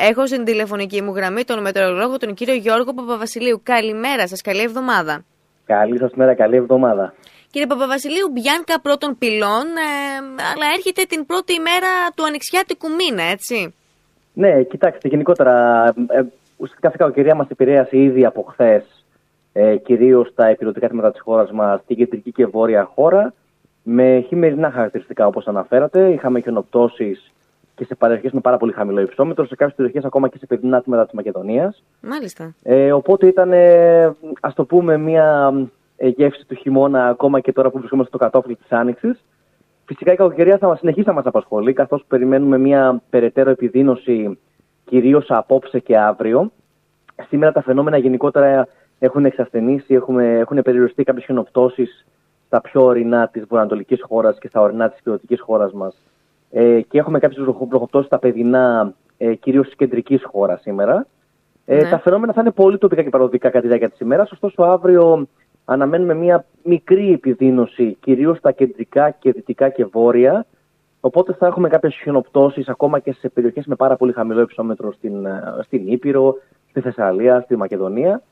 Έχω στην τηλεφωνική μου γραμμή τον μετεωρολόγο, τον κύριο Γιώργο Παπαβασιλείου. Καλημέρα σας, καλή εβδομάδα. Καλή σας μέρα, καλή εβδομάδα. Κύριε Παπαβασιλείου, Μπιάνκα πρώτων πυλών, αλλά έρχεται την πρώτη ημέρα του ανοιξιάτικου μήνα, έτσι. Ναι, κοιτάξτε, γενικότερα ουσιαστικά η κακοκαιρία μας επηρέασε ήδη από χθες, κυρίως τα υπηρετικά τμήματα της χώρας μας, την κεντρική και βόρεια χώρα, με χειμερινά χαρακτηριστικά όπως αναφέρατε. Είχαμε χιονοπτώσεις και σε περιοχές με πάρα πολύ χαμηλό υψόμετρο, σε κάποιες περιοχές ακόμα και σε παιδινά τμήματα της Μακεδονίας. Μάλιστα. Οπότε ήταν, ας το πούμε, μια γεύση του χειμώνα, ακόμα και τώρα που βρισκόμαστε στο κατόφλι της Άνοιξης. Φυσικά η κακοκαιρία θα συνεχίσει να μας απασχολεί, καθώς περιμένουμε μια περαιτέρω επιδείνωση, κυρίως απόψε και αύριο. Σήμερα τα φαινόμενα γενικότερα έχουν εξασθενήσει, έχουν περιοριστεί κάποιες χιονοπτώσεις στα πιο ορεινά της βορειοανατολικής χώρας και στα ορεινά της υπηρετικής χώρας μας. Και έχουμε κάποιες βροχοπτώσεις στα παιδινά, κυρίως της κεντρικής χώρας σήμερα. Ναι. Τα φαινόμενα θα είναι πολύ τοπικά και παροδικά κατά τη διάρκεια της ημέρας, ωστόσο αύριο αναμένουμε μια μικρή επιδείνωση, κυρίως στα κεντρικά και δυτικά και βόρεια. Οπότε θα έχουμε κάποιες χιονοπτώσεις ακόμα και σε περιοχές με πάρα πολύ χαμηλό υψόμετρο στην Ήπειρο, στη Θεσσαλία, στη Μακεδονία.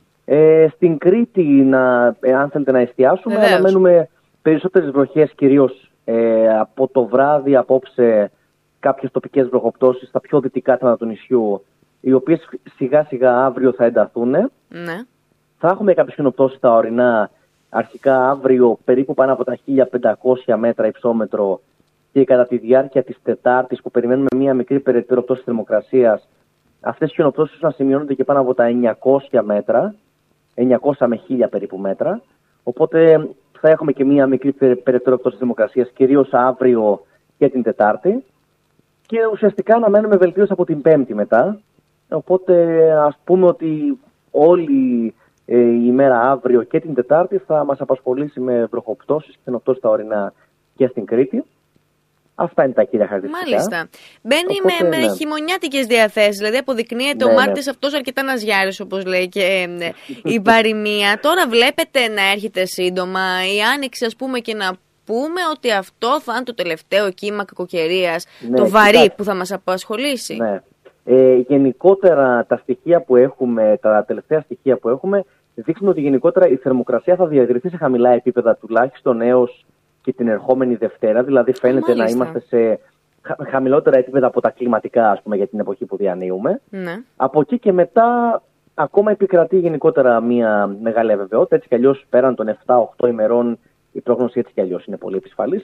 Στην Κρήτη, αν θέλετε να εστιάσουμε, βεβαίως, αναμένουμε περισσότερες βροχές, κυρίως από το βράδυ απόψε κάποιες τοπικές βροχοπτώσεις στα πιο δυτικά τμήματα του νησιού, οι οποίες σιγά σιγά αύριο θα ενταθούν. Ναι. Θα έχουμε κάποιες χιονοπτώσεις στα ορεινά, αρχικά αύριο περίπου πάνω από τα 1500 μέτρα υψόμετρο, και κατά τη διάρκεια της Τετάρτης που περιμένουμε μια μικρή περαιτέρω πτώση θερμοκρασίας, αυτές οι χιονοπτώσεις να σημειώνονται και πάνω από τα 900 μέτρα, 900 με 1000 περίπου μέτρα. Οπότε θα έχουμε και μια μικρή περαιτέρω πτώση θερμοκρασίας, κυρίως αύριο και την Τετάρτη. Και ουσιαστικά αναμένουμε βελτίωση από την Πέμπτη μετά. Οπότε ας πούμε ότι όλη η ημέρα αύριο και την Τετάρτη θα μας απασχολήσει με βροχοπτώσεις και χιονοπτώσεις στα ορεινά και στην Κρήτη. Αυτά είναι τα κύρια χαρακτηριστικά. Μάλιστα. Μπαίνει με χειμωνιάτικες διαθέσεις, δηλαδή αποδεικνύεται ο Μάρτης αυτός αρκετά ναζιάρης, όπως λέει και η παροιμία. Τώρα βλέπετε να έρχεται σύντομα η Άνοιξη, ας πούμε, και να πούμε ότι αυτό θα είναι το τελευταίο κύμα κακοκαιρίας, το βαρύ που θα μας απασχολήσει. Ναι. Γενικότερα τα στοιχεία που έχουμε, τα τελευταία στοιχεία που έχουμε, δείχνουν ότι γενικότερα η θερμοκρασία θα διατηρηθεί σε χαμηλά επίπεδα τουλάχιστον έως και την ερχόμενη Δευτέρα. Δηλαδή φαίνεται να είμαστε σε χαμηλότερα επίπεδα από τα κλιματικά, ας πούμε, για την εποχή που διανύουμε. Ναι. Από εκεί και μετά ακόμα επικρατεί γενικότερα μια μεγάλη αβεβαιότητα. Έτσι κι αλλιώς πέραν των 7-8 ημερών η πρόγνωση έτσι κι αλλιώς είναι πολύ επισφαλής.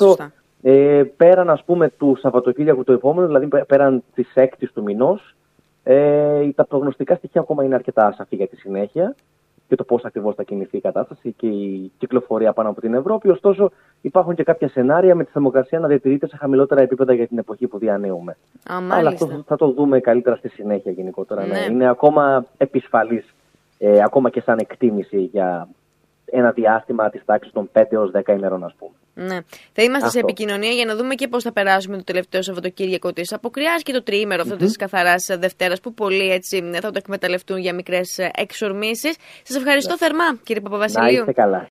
Πέραν, ας πούμε, του Σαββατοκύριακου το επόμενο, δηλαδή πέραν της 6ης του μηνός, τα προγνωστικά στοιχεία ακόμα είναι αρκετά ασαφή για τη συνέχεια και το πώς ακριβώς θα κινηθεί η κατάσταση και η κυκλοφορία πάνω από την Ευρώπη. Ωστόσο, υπάρχουν και κάποια σενάρια με τη θερμοκρασία να διατηρείται σε χαμηλότερα επίπεδα για την εποχή που διανύουμε. Αλλά αυτό θα το δούμε καλύτερα στη συνέχεια γενικότερα. Ναι. Είναι ακόμα επισφαλής, ακόμα και σαν εκτίμηση για ένα διάστημα της τάξης των 5 έως 10 ημερών, ας πούμε. Ναι. Θα είμαστε σε επικοινωνία για να δούμε και πώς θα περάσουμε το τελευταίο Σαββατοκύριακο της αποκριάς και το τριήμερο αυτό της καθαράς Δευτέρας, που πολλοί έτσι θα το εκμεταλλευτούν για μικρές εξορμήσεις. Σας ευχαριστώ θερμά, κύριε Παπαβασιλείου. Να είστε καλά.